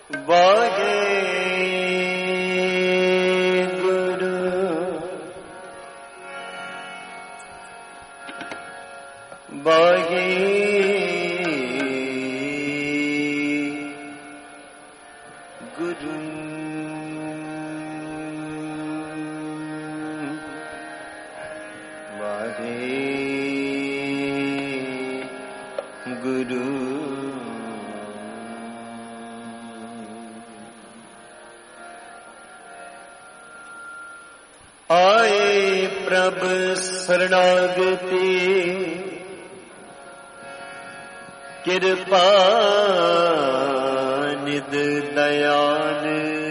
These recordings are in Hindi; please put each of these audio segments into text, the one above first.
वाहे गुरु वाहे गुरु वाहे गुरु आए प्रभ शरणागति कृपा निध दयाल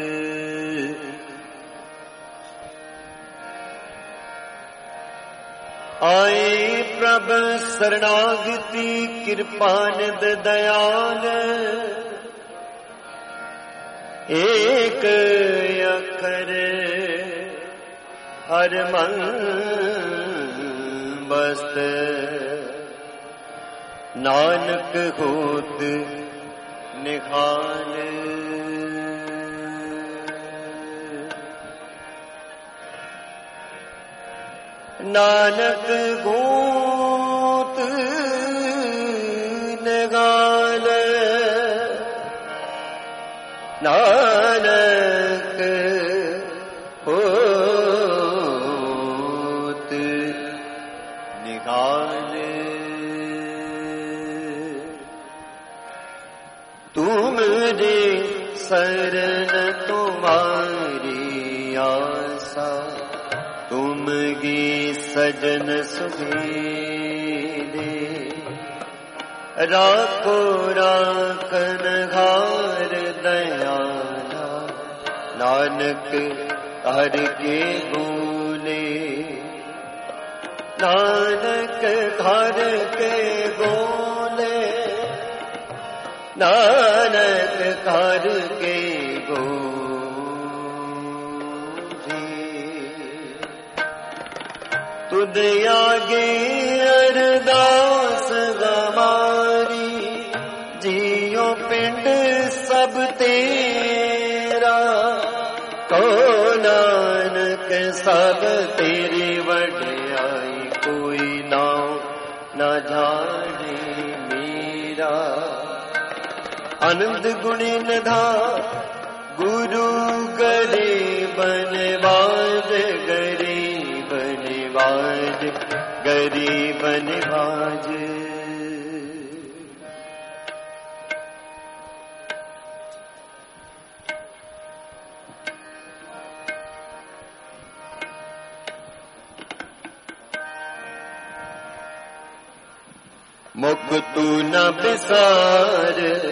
आए प्रभ शरणागति कृपा निध दयाल एक अखर हर मन बस्त नानक होत निहाल नानक होत निहाल नानक होत निहाल तुमरे शरण तुम्हारी आशा तुमगी सजन सुखेदे राखो राखन हार दयाला नानक हर के बोले नानक हर के बोले नानक हर के बोले तुद आगे अरदास हमारी जियो पिंड सब तेरा को नानक सब तेरी वड्याई कोई नाम न जाने मेरा आनंद गुणी निधा गुरु गरीब निवाज गरीब निवाज गरीब निवाज मुख तू न बिसार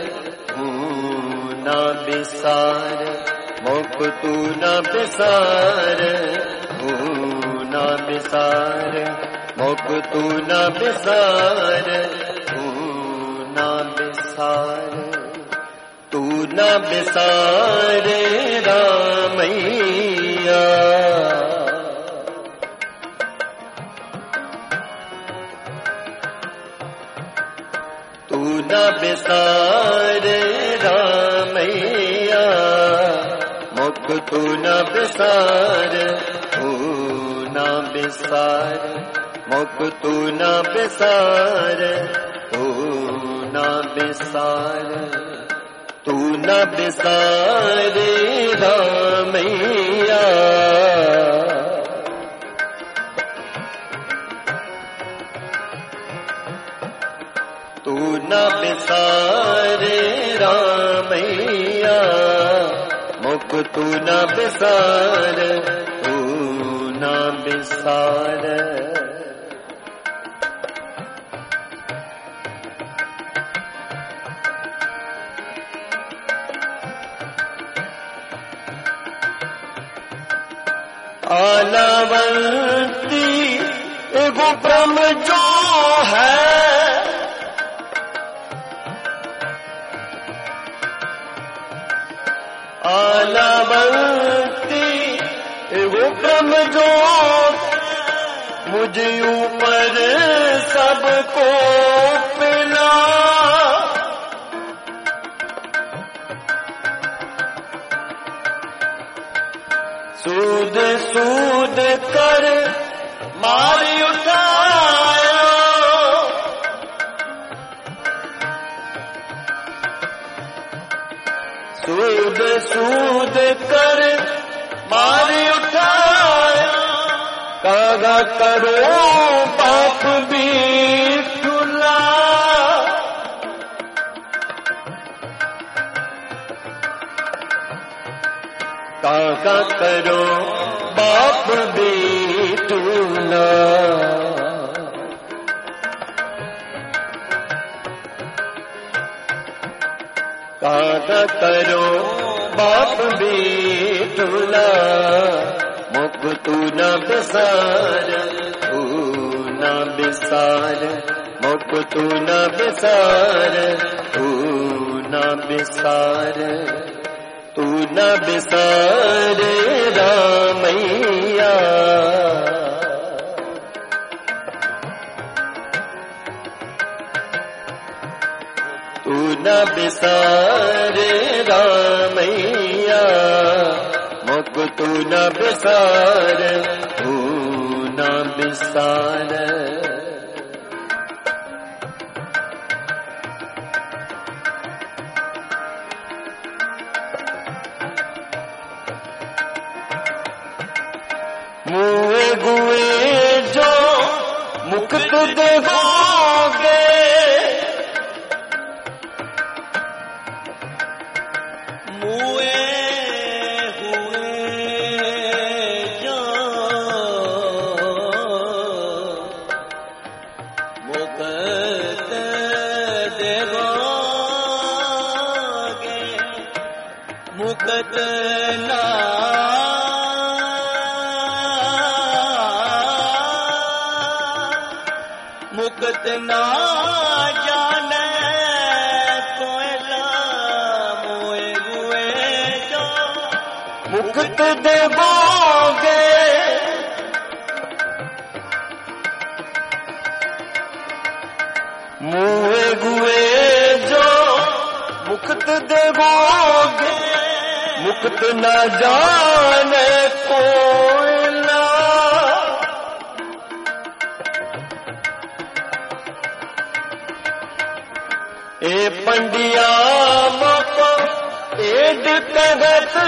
न बिसार मुख तू न बिसार न बिसार मुख तू न बिसार न बिसार तू न बिसार रामैया तू न बिसार रामैया मुख तू न बिसार न बिसार मुख तू न बिसार न बिसार तू न बिसार रामैया तू न बिसार रामैया मुख तू न बिसार न बिसार आलावंती एगो ब्रह्म जो है आलावंती एगो ब्रह्म जो मुझ ऊपर सबको पिला करो बाप बिठुला, काका करो बाप बिठुला। काका करो बाप बिठुला, मुख तू न बिसार, तू न बिसार, मुख तू न बिसार, तू न बिसार, तू न बिसार रामैया। तू न बिसार रामैया, मुख तू न बिसार, तू न बिसार। मुए गुए जो मुक्त देवोगे, मुए हुए जो मुक्त देवोगे, मुक्त ना मुक्त ना जाने कोयला, मुए हुए जो मुक्त देवोगे, मुए गुए जो मुक्त देवोगे, मुक्त न जाने कोयला। ए पंडिया मको एड कहत,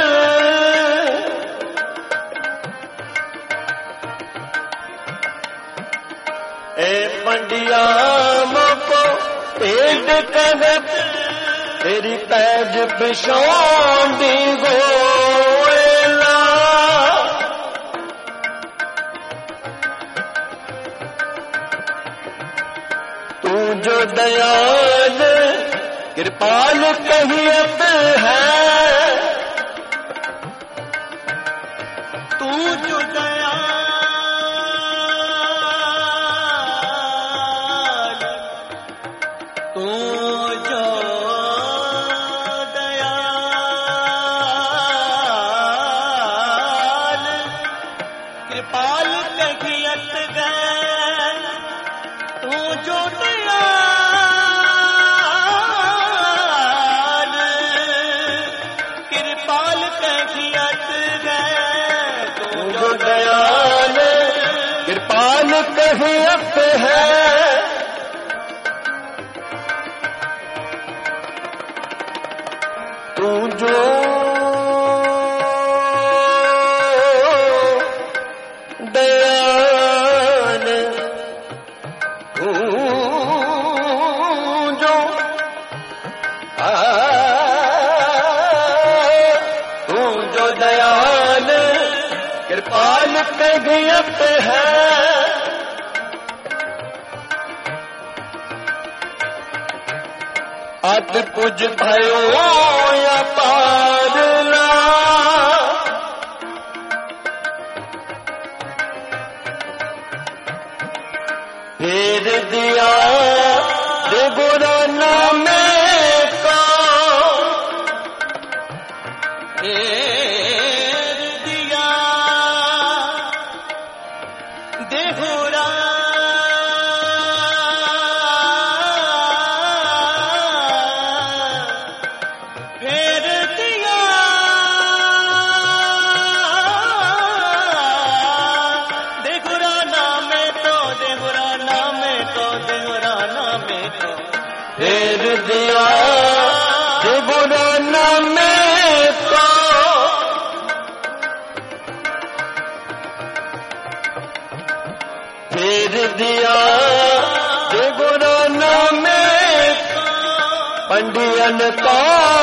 ए पंडिया मको एड कहत, तेरी पैज बिछौंदी गोयला। तू जो दयाल कृपाल कहियत है, तू जो दयाल, तू जो दयाल कृपाल कहियत गए, तू जो दयाल कृपाल कहियत गए, तू जो दयाल कृपाल कहियत है। तू जो दयाल, तू जो तू जो दयाल कृपाल कहियत है। अत कुछ भयो या पारना, फेर दिया देवराना में का, फेर दिया देहुरा फेर दिया देहुराना में तो देहुराना में तो देहुराना में तो फेर दिया देवराना में का। पंडियन का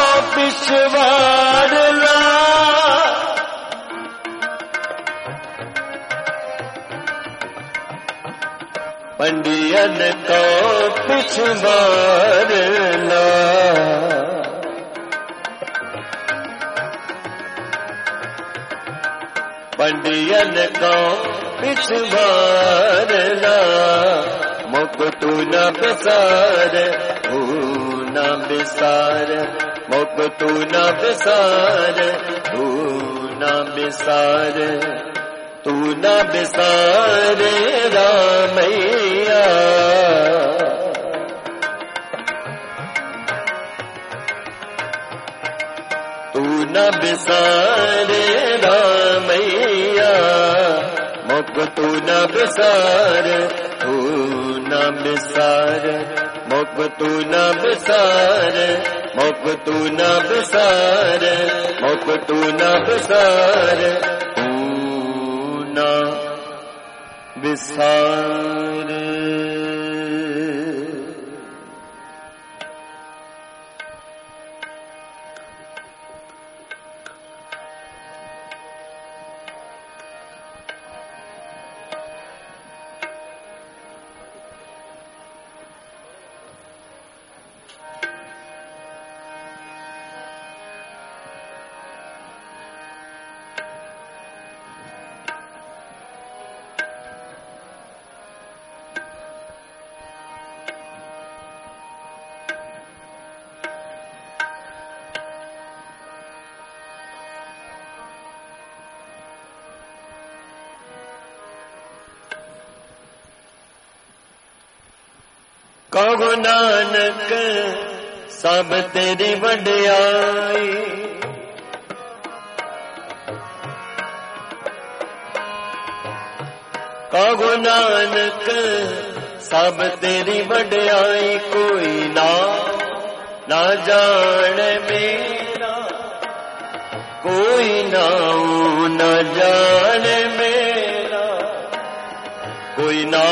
पिछवाड़ना पंडियन का पिछवाड़ना पंडियन का पिछवाड़ना मुख तू न बिसार न बिसार मुख तू न बिसार न बिसार तू न बिसार रामैया तू न बिसार रामैया मुख तू न बिसार न बिसार मुख तू न बिसार मुख तू न बिसार मुख तू न बिसार न बिसार कहो नानक सब तेरी वड्याई कहो नानक सब तेरी वड्याई कोई ना जाने मेरा कोई नाऊ न जाने मेरा कोई ना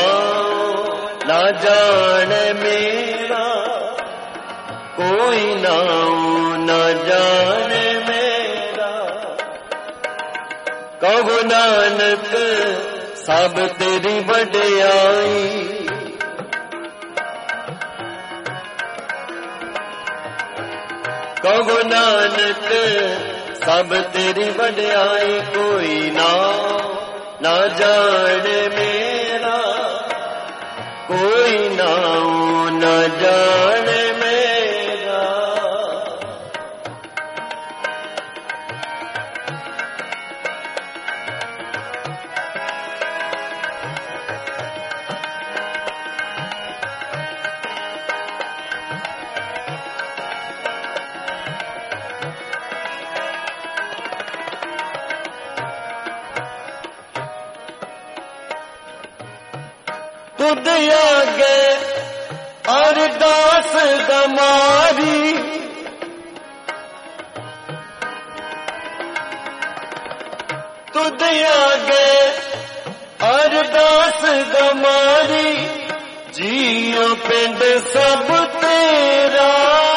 जाने मेरा कोई नाऊ न जाने मेरा कहो नानक सब तेरी वड्याई कहो नानक सब तेरी वड्याई कोई ना जाने मेरा कोई नाऊ न जाने मेरा तुद आगे अरदास गमारी तुद आगे अरदास गमारी जियो पिंड सब तेरा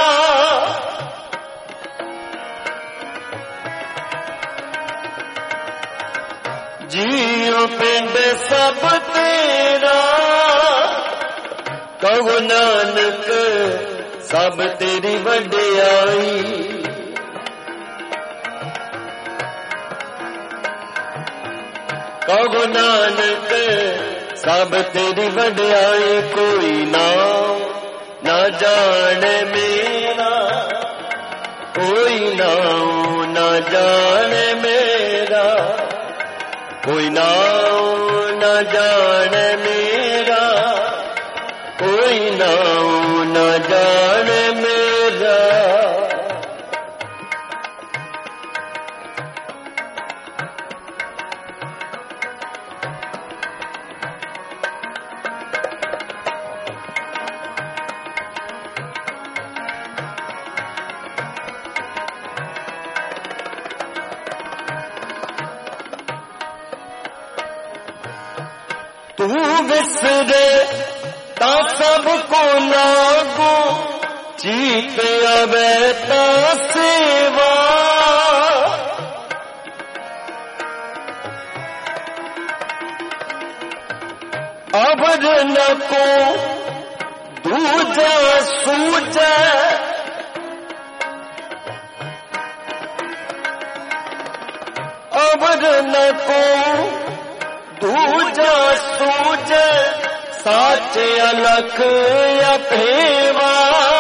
जियो पिंड सब तेरा कहो नानक सब तेरी वड्याई कहो नानक सब तेरी वड्याई कोई ना जाने मेरा कोई नाऊ न जाने मेरा कोई नाऊ न जाने मेरा कोई नाऊ न जाने मेरा तू विसरे ता सबको लागू चीते बेता सेवा अबर न को दूजा सूझे अबर न को दूजा सूझे साचे अलख अफेवा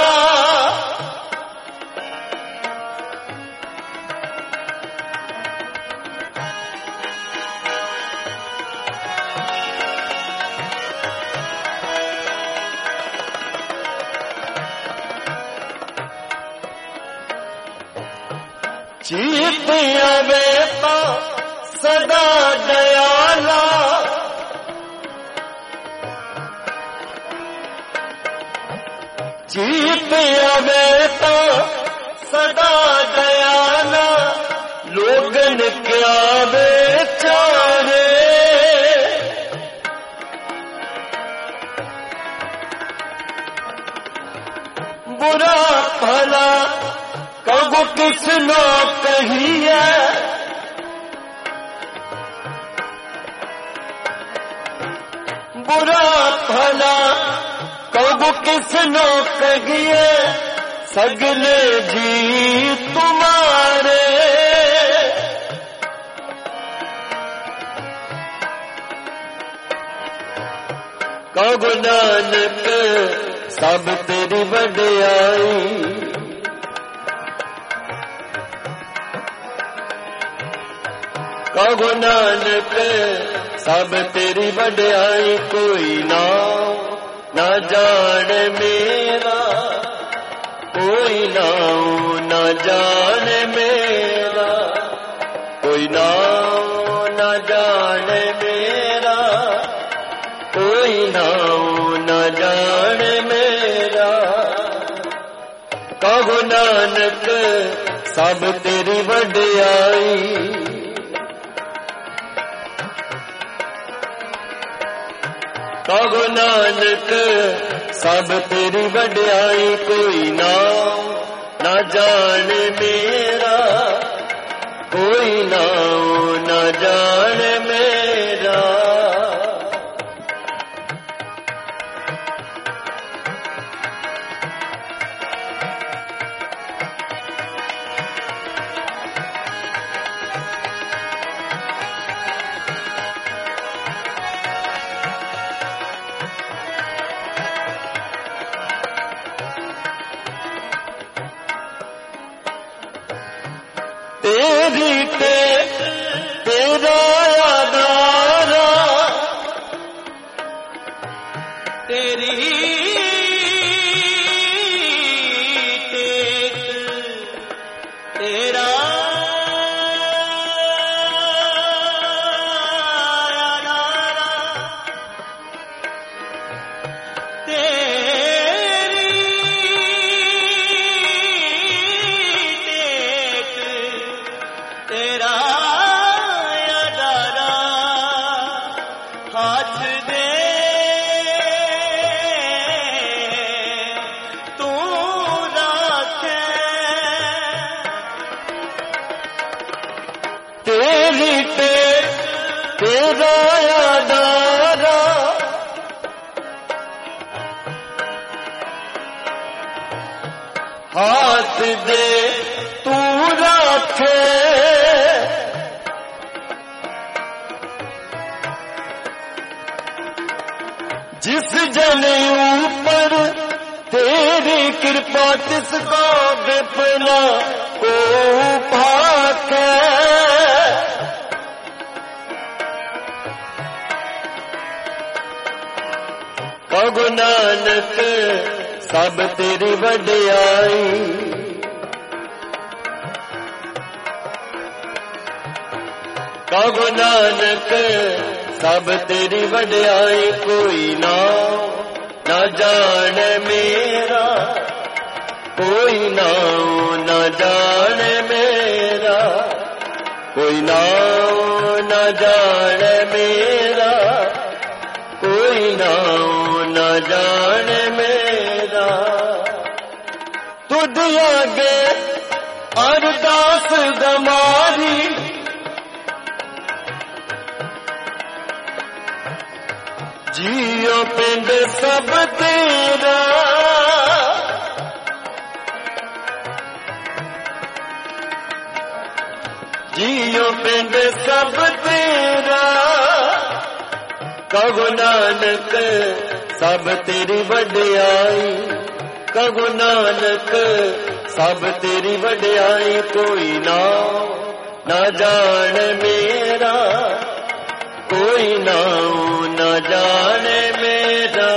चीत अवेता सदा दयाला चीत अवेता सदा दयाला लोगन क्या बेचारे बुरा भला कब किसनो कहिए बुरा भला कब किसनो कहिए सगले जी तुम्हारे कब नानक सब तेरी वड्याई कहो नानक सब तेरी वड्याई कोई ना जान मेरा कोई ना जान मेरा कोई ना जान मेरा कोई ना जान मेरा कहो नानक सब तेरी वड्याई कहो नानक सब तेरी वड्याई कोई ना जान मेरा कोई ना जान मेरा तेरी टेक तेरा आधारा तेरी टेक तेरा तेरा आधारा हाथ दे तू रखे जिस जन ऊपर तेरी कृपा तिसको विपना को भाके कहो नानक सब तेरी वड्याई कहो नानक सब तेरी वड्याई कोई ना जान मेरा कोई ना जान मेरा कोई ना जान मेरा कोई ना जान मेरा तू तुद आगे अरदास दमारी जियो पिंड सब तेरा जियो पिंड सब तेरा कहो नानक सब तेरी वड्याई कहो नानक सब तेरी वड्याई कोई ना जान मेरा कोई नाम न जाने मेरा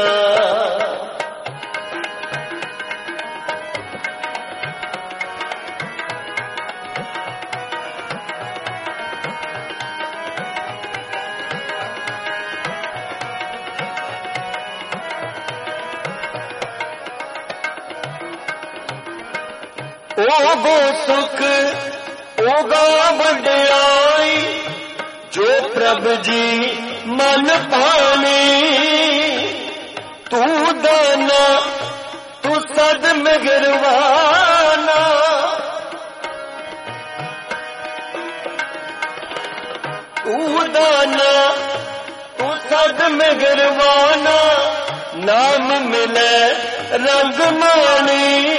ओगो सुख ओगा वड्याई जो प्रभु जी मन पानी तू दाना तू सद मिगरवाना तू दाना तू सद मिगरवाना नाम मिले रंग मानी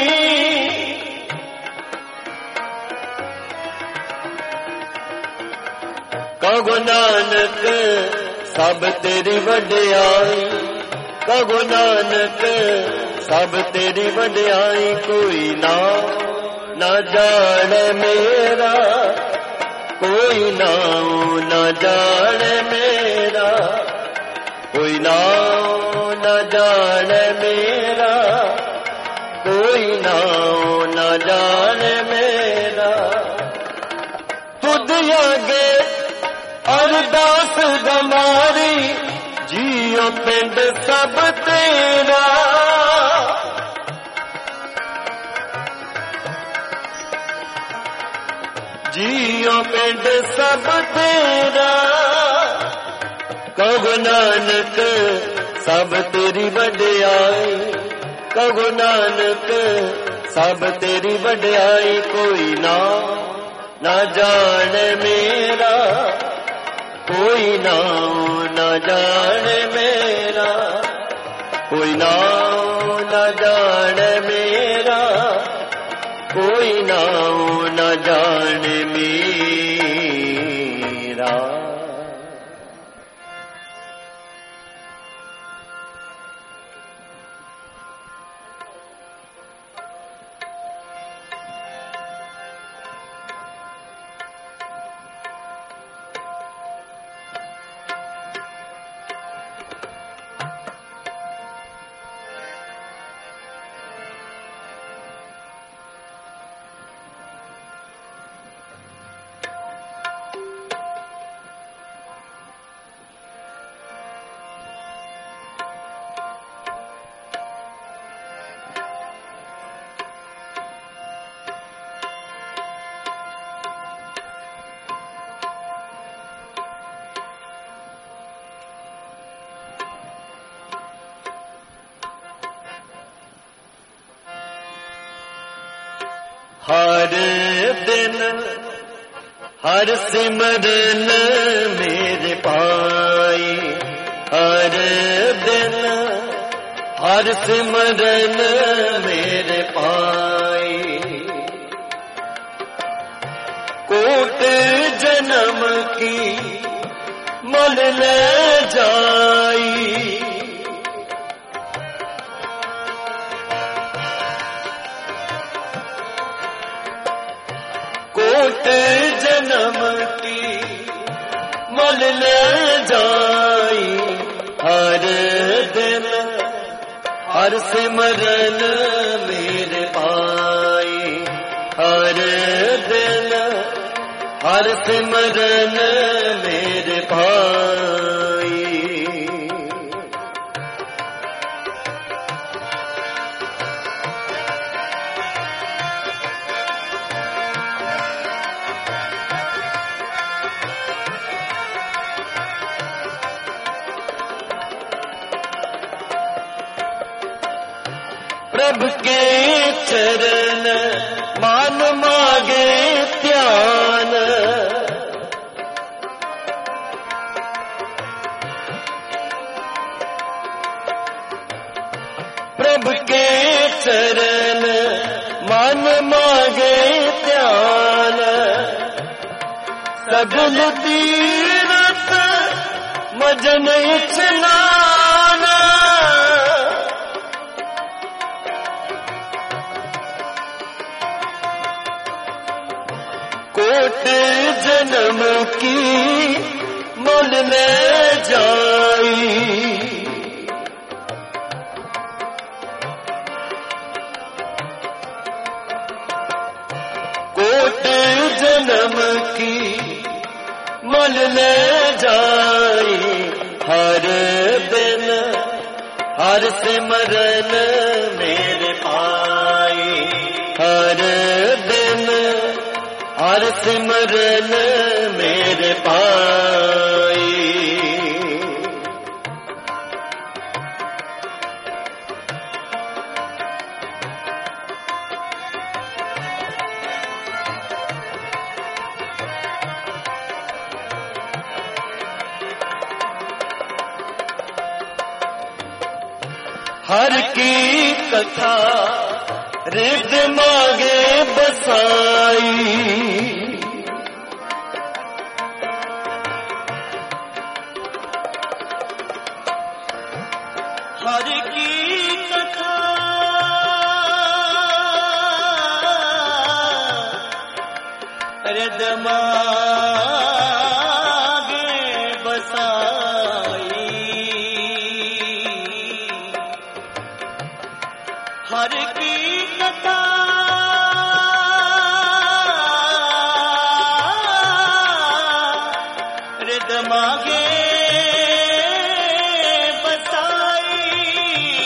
कहो नानक सब तेरी वड्याई कहो नानक सब तेरी वड्याई कोई ना जाने मेरा कोई नाम न जाने मेरा कोई नाम न जाने मेरा कोई नाम न जाने मेरा तुद आगे अरदास दमारी जियो पिंड सब तेरा जियो पिंड सब तेरा कहो नानक सब तेरी वड्याई कहो नानक सब तेरी वड्याई कोई ना जाने मेरा कोई नाम न जाने मेरा कोई नाम न जाने मेरा कोई नाम न जाने मेरा हर दिन हर सिमरन मेरे पाई हर दिन हर सिमरन मेरे पाई कोट जन्म की मल ले जाई कोट जन्म की मल ले जाई हर दिन हर सिमरन मेरे पाई हर दिन हर सिमरन मेरे पाई प्रभु के चरण मान मागे ध्यान, प्रभु के चरण मान मागे ध्यान, सगल तीरथ मजन स्नान, कोट जन्म की मोल ले जाई, कोट जन्म की मोल ले जाई, हर दिन हर सिमरन मेरे पाई, हर दिन हर सिमरन मेरे पाई। हर की कथा रिद मागे बसाई, हर की कथा रिद मागे बसाई, हर की कथा रिद मागे बसाई,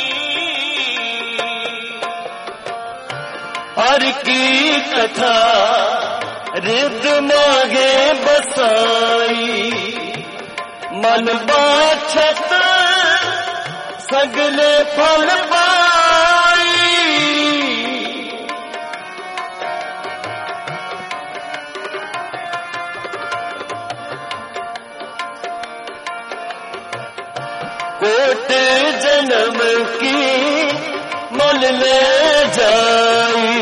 हर की कथा रिद मागे बसाई, मन बाछत सगले फल पाई, कोट जन्म की मोल ले जाई,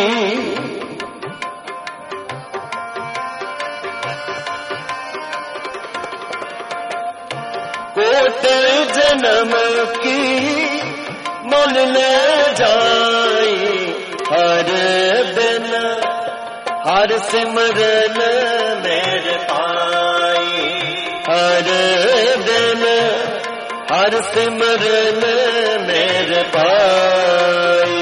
कोट जन्म की मोल ले जाई, हर दिन हर सिमरन मेरे पाई, हर दिन हर सिमरन मेरे पाई।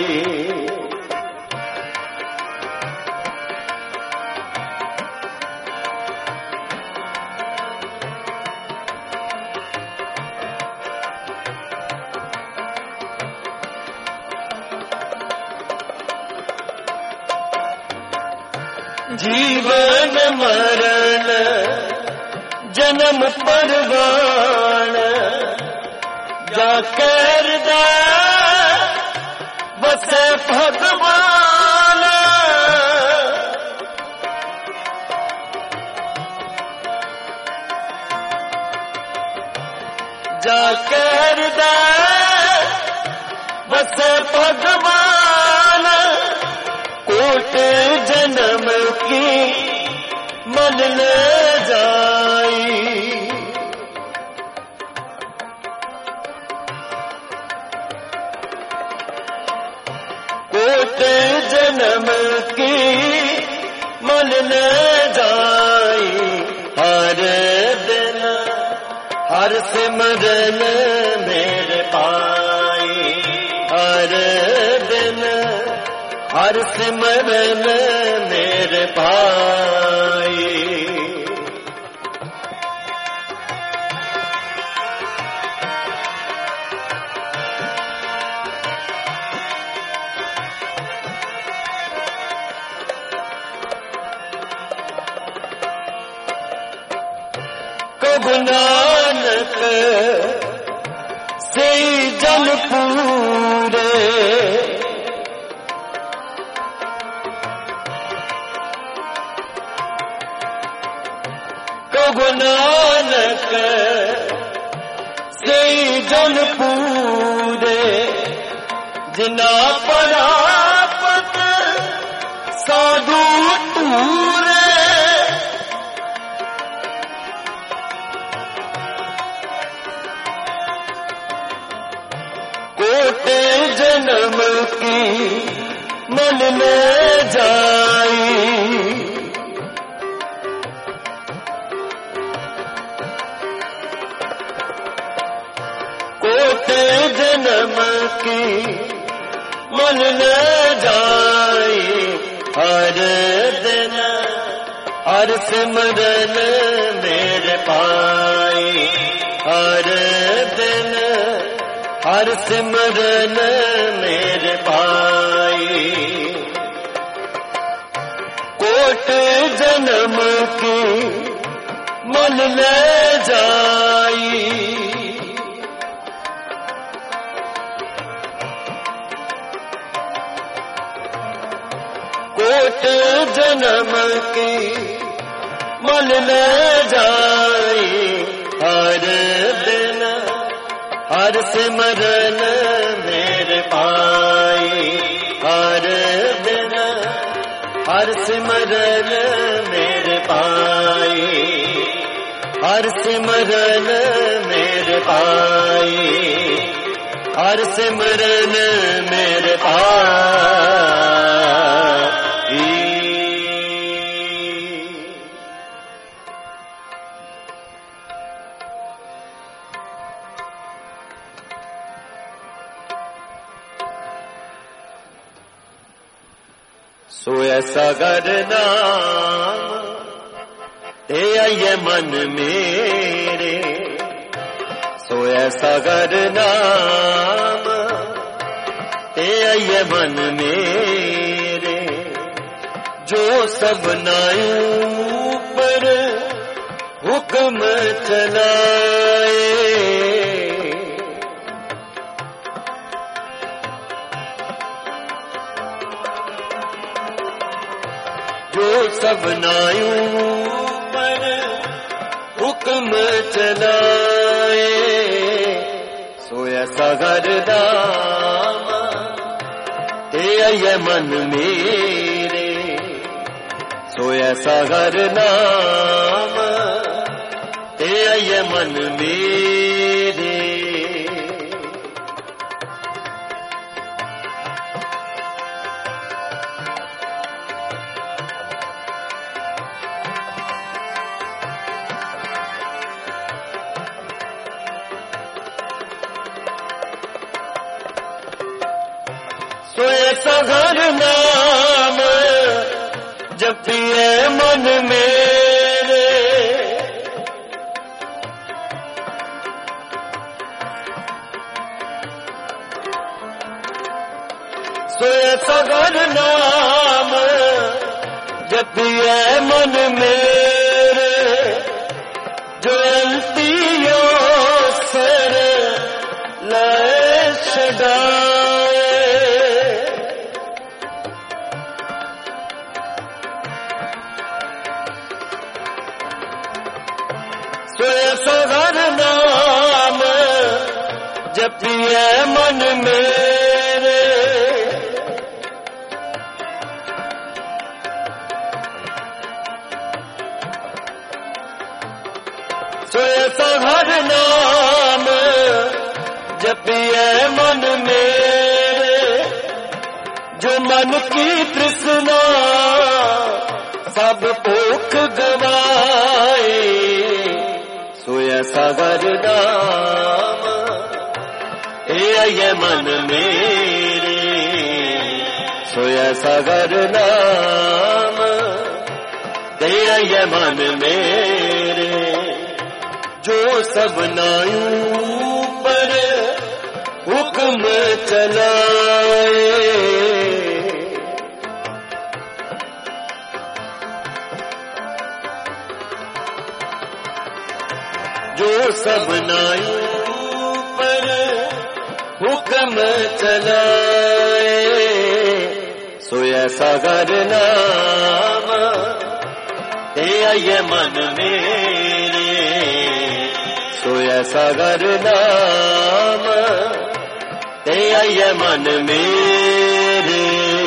जीवन मरण जन्म परवान, जाकर बसे भगवान, जाकर बसे भगवान, कोट जन्म की मोल ले जाई, कोट जन्म की मोल ले जाई, हर दिन हर सिमरन मेरे पाई, हर दिन हर सिमरन मेरे पाई। कब नानक से जल पूरे मन पूरे जिना परापत साधु टूरे कोटे जन्म की मन में जाई कोटे जन्म की मन न जाए हर दिन हर सिमरन मेरे पाई हर दिन हर सिमरन मेरे पाई कोट जन्म की मन न जाई कोट जन्म की मन न जाए हर दिन हर सिमरन मेरे पाई हर दिन हर सिमरन मेरे पाई हर सिमरन मेरे पाई हर सिमरन मेरे पाई सो ऐसा करना ते आइए मन मेरे सो ऐसा करना ते आइए मन मेरे जो सबनायों पर हुक्म चलाए जो सबनायों पर हुक्म चलाए सो ऐसा घरदाम ते आइए मन मेरे सो ऐसा घरदाम ते आइए मन मेरे सो ऐसा घर नाम जपिए मन मेरे सो ऐसा घर नाम जपिए मन मेरे जो अंतियों सर लाए छड़ाए सो ऐसा घर नाम जपिए मन मेरे सो ऐसा घर नाम जपिए मन मेरे जो मन की तृष्णा सब भूख गवाए सो ऐसा वरदान ये मन मेरे सो ऐसा वरदान ये मन मेरे जो सबनायों पर हुक्म चलाए जो सबनायों पर हुक्म चलाए सो ऐसा वरदान ये मन मेरे सोया सागर नाम ते आइए मन मेरे।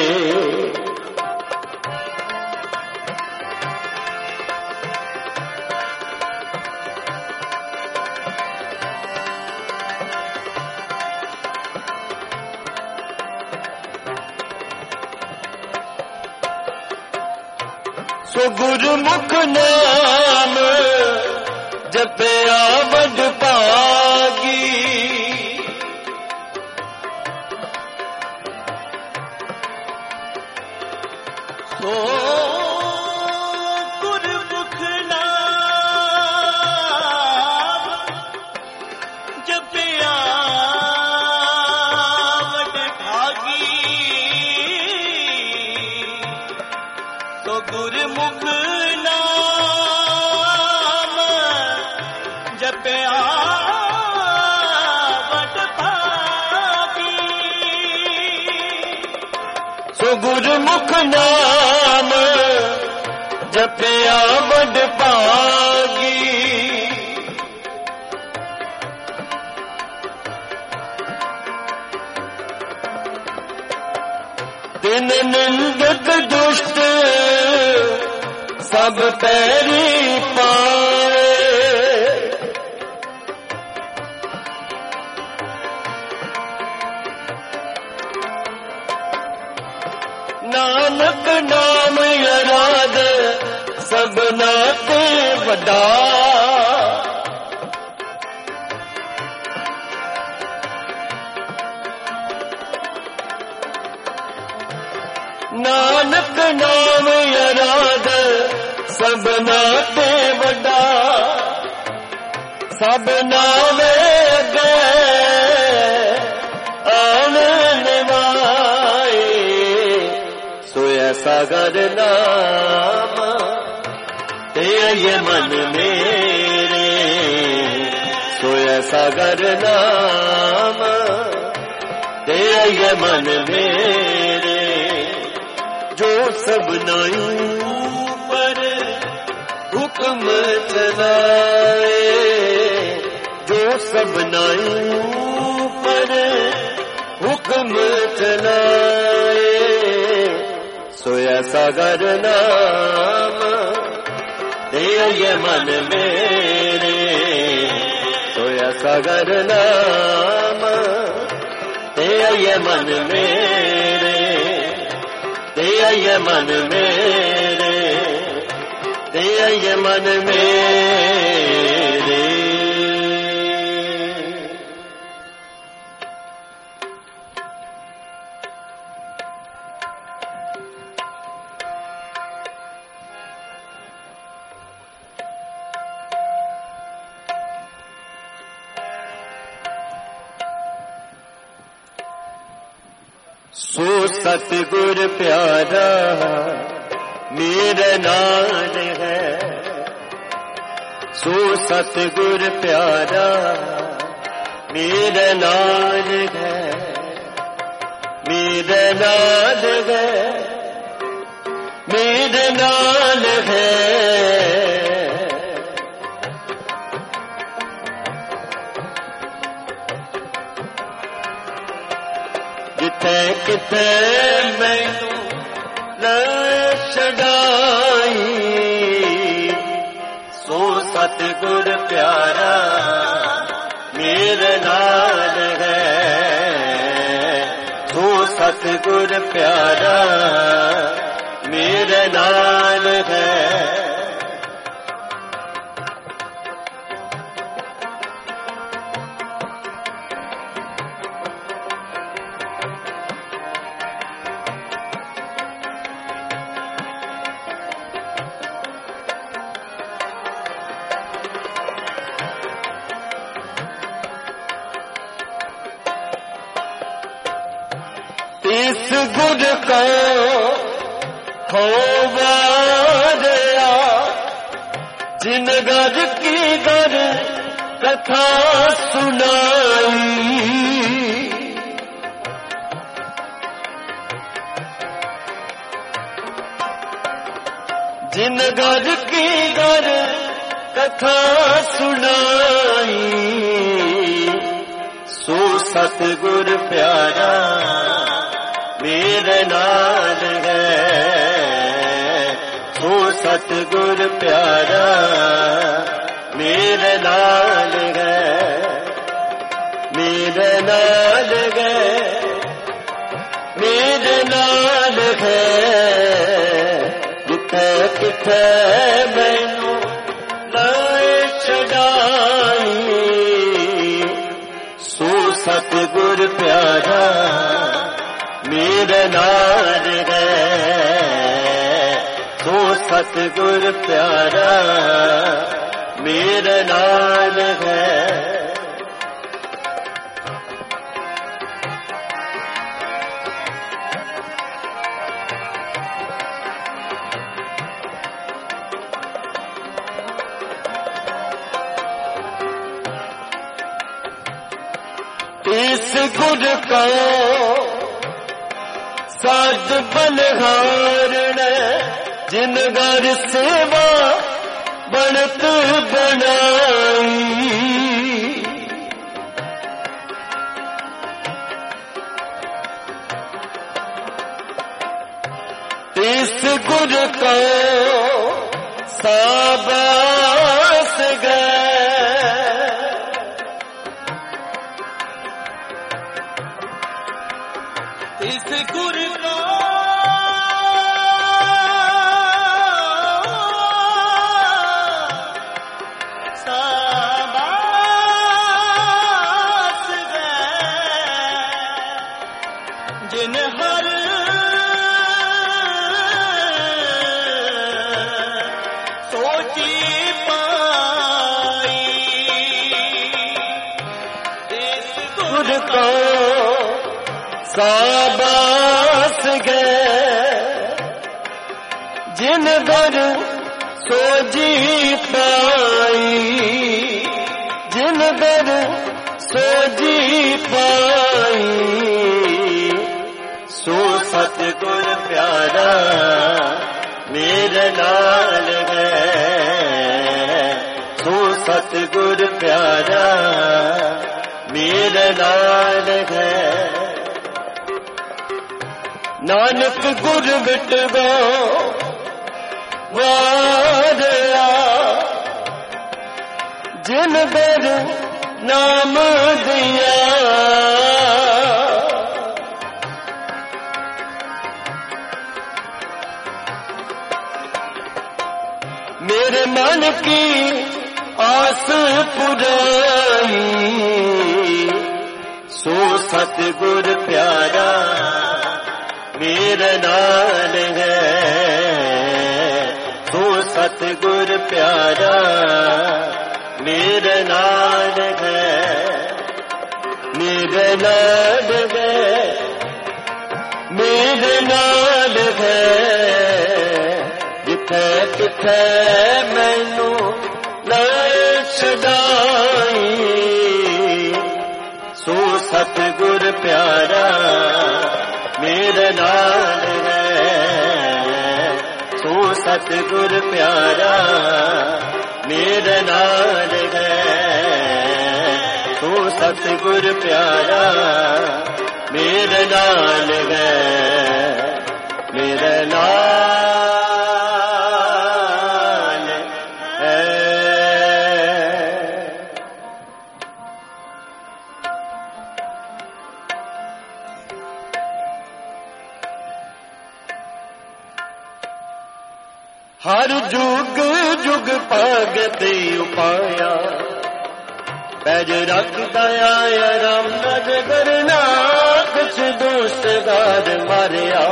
सो गुरमुख नाम जपया बड़ भागी, सो गुरमुख नाम जपया बड़ भागी, तो गुरमुख नाम जपया बड़ भागी, सो गुरमुख नाम जपया बड़ भागी। दिन निंदक दुष्ट सब पैरी पाए, नानक नाम अराध सबना ते वड्डा, नानक नाम अराध सबना ते वड्डा, सबना वेगे आन निवाए, सोया सागर नाम ते आइए मन मेरे। सोया सागर नाम ते आइए मन मेरे, जो सबना ऊपर हुक्म चलाए, जो सबना ऊपर हुक्म चलाए, सोया सागर नाम ते आइए मन मेरे। सोया सागर नाम ते आइए मन मेरे, ते आइए मन मेरे, ते आइए मन मेरे। सो सतगुर प्यारा मेरे नाल है, सो सतगुर प्यारा मेरे नाल है, मेरे नाल है, मेरे नाल है। जिथे किथे मैनू न छड़ाई, सो सतगुर प्यारा मेरे नाल है, सो सतगुर प्यारा मेरे नाल है। इस गुर को हो वारिया, जिन गर की गर कथा सुनाई, जिन गर की गर कथा सुनाई सो सतगुर प्यारा मेरे नाल है सो सतगुर प्यारा मेरे नाल है मेरे नाल है मेरे नाल है जिथे किथे मैनू लाए छड़ाई सो सतगुर प्यारा मेरे नाल है सो सतगुर प्यारा मेरे नाल है इस गुर का साध बलहारण जिन घर सेवा बनत बनाई इस गुर का साबास गए इस गुर का साबास गए जिन हर सोची पाई इस गुर का साबास गए जिन घर सोजी पाई जिन घर सोजी पाई सो सतगुर प्यारा मेरे नाल है सो सतगुर प्यारा मेरे नाल है नानक गुर बिटवा वारिया जिन बर नाम दिया मेरे मन की आस पुराई सो सतगुर प्यारा मेरे नाल है सो सतगुर प्यारा मेरे नाल है मेरे नाल है मेरे नाल है जिथे किथे मैनू लाए छड़ाई सो सतगुर प्यारा मेरे नाल है सो सतगुर प्यारा मेरे नाल है सो सतगुर प्यारा मेरे नाल है मेरे नाल है हर जुग जुग भगति उपाया पैज रखदा आया राम नजर नाथ दोस्तगार मारिया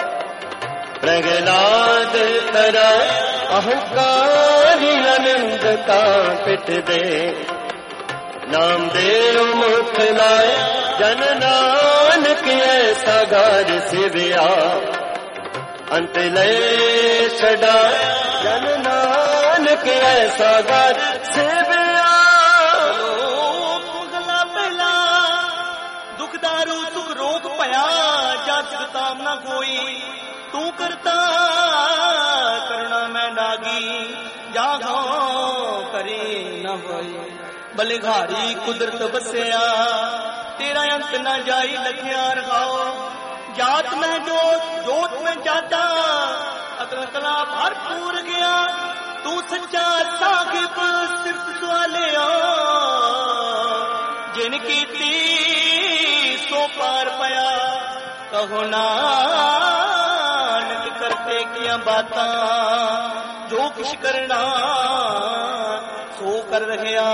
प्रहलाद तरा अहंकारी आनंद का पिट दे नाम दे मुख लाए जन नानक ऐसा गार सिविया अंत ले छड़ा जन नानक ऐसा गार सिविया मुगला पहला दुखदारू सुख रोग पया जग ताम न कोई तू करता करना मैं नागी जागो ਹੋਈ। ਬਲਿਘਾਰੀ ਕੁਦਰਤ ਵਸਿਆ ਤੇਰਾ ਅੰਤ ਨਾ ਜਾਈ ਲਖਿਆ ਰਖਾਓ। ਜਾਤ ਮੈਂ ਜੋਤ ਮੈਂ ਜਾਤਾ ਅਕਲ ਕਲਾ ਭਰਪੂਰ ਗਿਆ। ਤੂੰ ਸੱਚਾ ਸਾਹਿਬ ਸਿਰਫ ਸਵਾਲਿਆ ਜਿਨ ਕੀਤੀ ਸੋ ਪਾਰ ਪਿਆ। ਕਹੋ ਨਾਨਕ ਕਰਤੇ ਕੀਆਂ ਬਾਤਾਂ ਜੋ ਕੁਛ ਕਰਨਾ ਸੋ ਕਰ ਰਹਿਆ।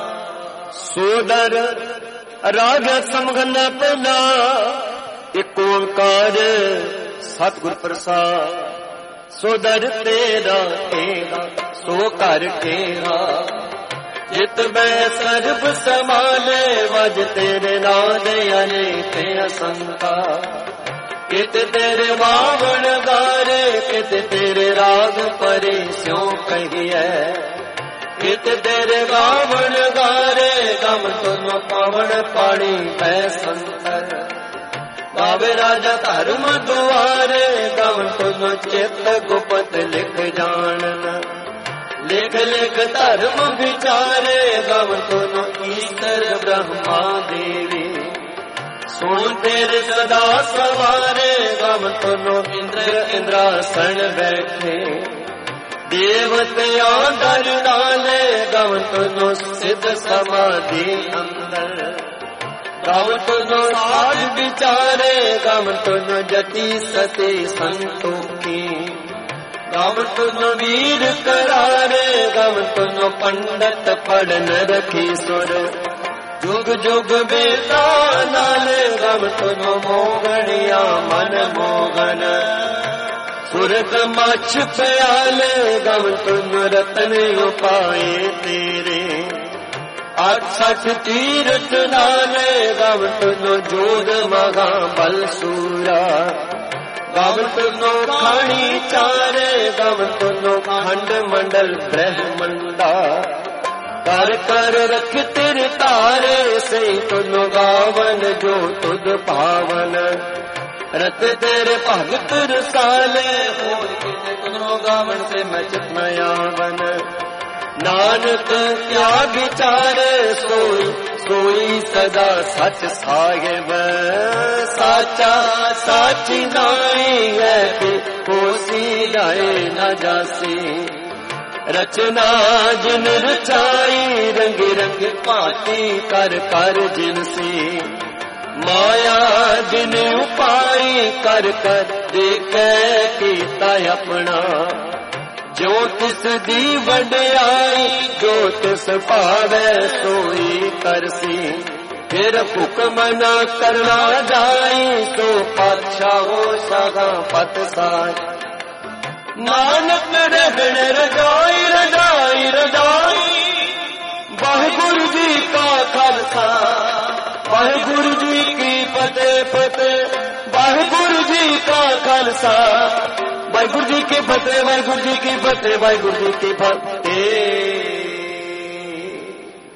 ਸੋ ਦਰ ਰਾਗ ਸਮਗਨ ਪਹਿਲਾ ਇੱਕ ਓੰਕਾਰ ਸਤਿਗੁਰ ਪ੍ਰਸਾਦ। ਸੋ ਦਰ ਤੇਰਾ ਤੇਰਾ ਸੋ ਘਰ ਤੇਰਾ ਜਿਤ ਬੈ ਸਰਬ ਸਮਾਲੇ ਵਜ ਤੇਰੇ ਨਾਂ ਦੇ ਅਨੇਕ ਅਸੰਖਾ। ਕਿਤ ਤੇਰੇ ਬਾਵਣ ਗਾਰੇ ਕਿਤ ਤੇਰੇ ਰਾਗ ਪਰੇ ਸਿਉ ਕਹੀਐ। ਕਿਤ ਤੇਰੇ ਬਾਵਣ ਗਾਰੇ ਗਮ ਤੁਮ ਪਾਵਨ ਪਾਣੀ ਪੈ ਸੰਤਰ। ਗਾਵੇ ਰਾਜਾ ਧਰਮ ਦੁਆਰੇ ਗਮ ਤੁਮ ਚਿਤ ਗੁਪਤ ਲਿਖ ਜਾਣਨ। ਲਿਖ ਲਿਖ ਧਰਮ ਵਿਚਾਰੇ ਗਮ ਤੁਮ ਈਸ਼ਰ ਬ੍ਰਹਮਾ ਦੇਵੀ। ਸੁਣ ਤੇਰੇ ਸਦਾ ਸਵਾਰੇ ਗਮ ਤੁਮ ਇੰਦਰ ਇੰਦਰਾਸਣ ਬੈਠੇ। ਦੇਵਤਿਆਂ ਦਰ ਨਾਲੇ ਗਮ ਤੁਮ ਸਿੱਧ ਸਮਾਧੀ ਅੰਦਰ। ਗਮ ਤੁਮ ਸਾਜ ਵਿਚਾਰੇ ਗਮ ਤੁਮ ਜਤੀ ਸਤੀ ਸੰਤੋਖੀ। ਗਮ ਤੁਮ ਵੀਰ ਕਰਾਰੇ ਗਮ ਤੁਮ ਪੰਡਤ ਪੜਨ ਰਖੀ ਸੁਰ। ਜੁਗ ਜੁਗ ਬੇਤਾ ਨਾਲੇ ਗਮ ਤੁਮ ਮੋਗਣਿਆ ਮਨ ਮੋਗਨ। ਸੁਰਤ ਮਛ ਪਿਆਲੇ ਗਮ ਤੁਮ ਰਤਨ ਉਪਾਏ ਤੇਰੇ। 68 ਤੀਰਥ ਨਾਲੇ ਗਮ ਤੁਮ ਜੋਧ ਮਗਾ ਬਲ ਸੂਰਾ। ਗਮ ਤੁਮ ਖਾਣੀ ਚਾਰੇ ਗਮ ਤੁਮ ਖੰਡ ਮੰਡਲ ਬ੍ਰਹਮੰਡਾ। ਕਰ ਕਰ ਰਖ ਤੇਰੇ ਤਾਰੇ ਸੇ ਤੁਮ ਗਾਵਨ ਜੋ ਤੁਧ ਪਾਵਨ। ਰਤ ਤੇਰੇ ਭਗਤ ਰਸਾਲੇ ਹੋਰ ਕਿਤੇ ਤੁਮੋ ਗਾਵਨ ਸੇ ਮੈਂ ਚਿਤ ਨ ਆਵਨ। ਨਾਨਕ ਕਿਆ ਵਿਚਾਰੇ ਸੋਈ ਸੋਈ ਸਦਾ ਸੱਚ ਸਾਹਿਬ। ਸਾਚਾ ਸਾਚੀ ਨਾਈ ਹੈ ਕਿ ਕੋਸੀ ਜਾਏ ਨਾ ਜਾਸੀ। ਰਚਨਾ ਜਿਨ ਰਚਾਈ ਰੰਗ ਰੰਗ ਭਾਂਤੀ ਕਰ ਕਰ ਜਿਨਸੀ। ਮਾਇਆ ਜਿਨ ਉਪਾਈ ਕਰ ਕਰ ਦੇਖੈ ਕੀਤਾ ਆਪਣਾ। ਜੋ ਤਿਸ ਦੀ ਵਡਿਆਈ ਜੋ ਤਿਸ ਭਾਵੈ ਸੋਈ ਕਰਸੀ। ਫਿਰ ਹੁਕਮ ਨਾ ਕਰਨਾ ਜਾਈ ਸੋ ਪਾਤਸ਼ਾਹੋ ਸਦਾ ਪਤਸਾਰ। ਨਾਨਕ ਰਹਿਣ ਰਜਾਈ ਰਜਾਈ ਰਜਾਈ। ਵਾਹਿਗੁਰੂ ਜੀ ਕਾ ਖਾਲਸਾ ਵਾਹਿਗੁਰੂ ਜੀ ਕੀ ਫਤਿਹ ਫਤਿਹ। ਵਾਹਿਗੁਰੂ ਜੀ ਕਾ ਖਾਲਸਾ ਵਾਹਿਗੁਰੂ ਜੀ ਕੀ ਫਤਿਹ ਵਾਹਿਗੁਰੂ ਜੀ ਕੀ ਫਤਿਹ ਵਾਹਿਗੁਰੂ ਜੀ ਕੀ ਫਤਿਹ।